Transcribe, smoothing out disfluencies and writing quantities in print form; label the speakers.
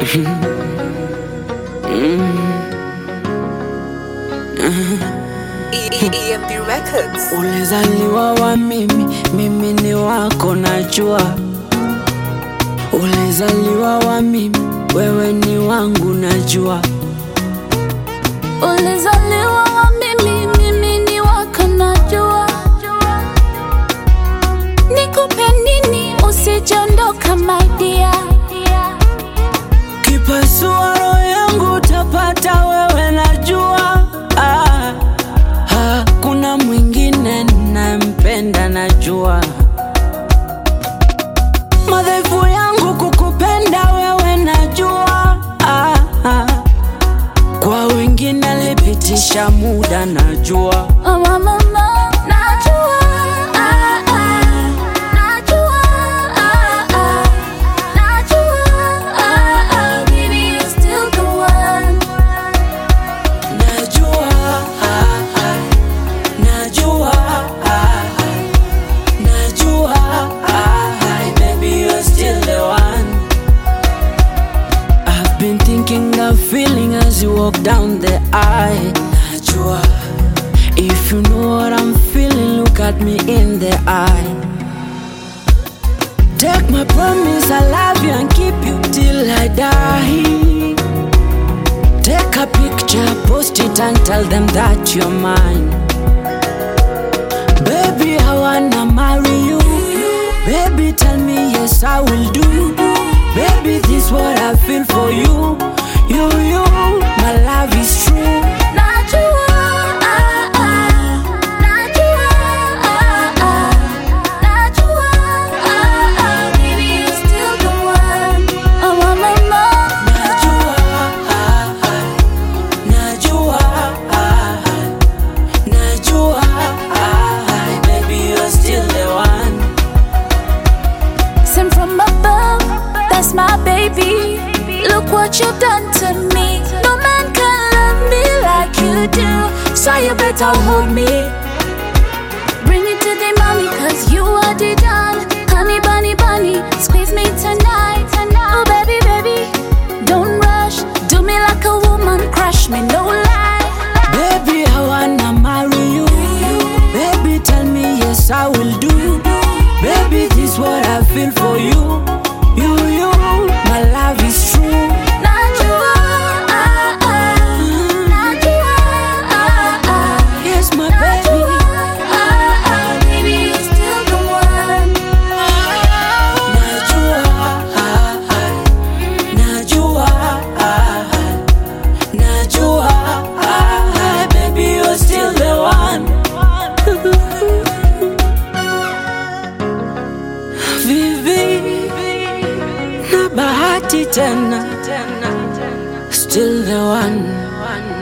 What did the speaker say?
Speaker 1: EMP Records.
Speaker 2: Ulizaliwa wa mimi ni wako najua. Ulizaliwa wa mimi, wewe ni wangu najua.
Speaker 3: Ulizaliwa wa mimi ni wako najua. Nikupe nini usijondoka my dear.
Speaker 2: Kipasua roho yangu utapata wewe najua. Kuna mwingine ninayempenda najua. Madhaifu yangu kukupenda wewe najua. Kwa wengine nilipitisha muda najua.
Speaker 3: Mama najua. Najua. Najua. Baby you're still the one.
Speaker 2: Najua. Najua. Najua. Baby you're still the one. I've been thinking of feeling as you walk down the aisle. Najua. If you know what I'm feeling, look at me in the eye. Take my promise, I love you and keep you till I die. Take a picture, post it and tell them that you're mine. Baby, I wanna marry you. Baby, tell me yes, I will do. Baby, this is what I feel for you. You, my love is true.
Speaker 3: Najua. Najua. Najua. Baby you're still the one. Mama
Speaker 2: Najua. Najua. Najua. Baby, you're still the one.
Speaker 3: sent from above, that's my baby. Look what you've done to me. No man can love me like you do. So you better hold me. Bring it to the mommy, cause you are the dawn. Honey bunny bunny, squeeze me tonight. Oh baby, baby, don't rush. Do me like a woman, crush me, no lie.
Speaker 2: Baby, I wanna marry you. Baby, tell me yes, I will do. Baby, this is what I feel for you. You, my love is true.
Speaker 3: Najua. Najua.
Speaker 2: Yes, my baby.
Speaker 3: Baby, you're still the one.
Speaker 2: Najua. Najua. Najua. Baby, you're still the one. Vivi na bahati tena, still the one.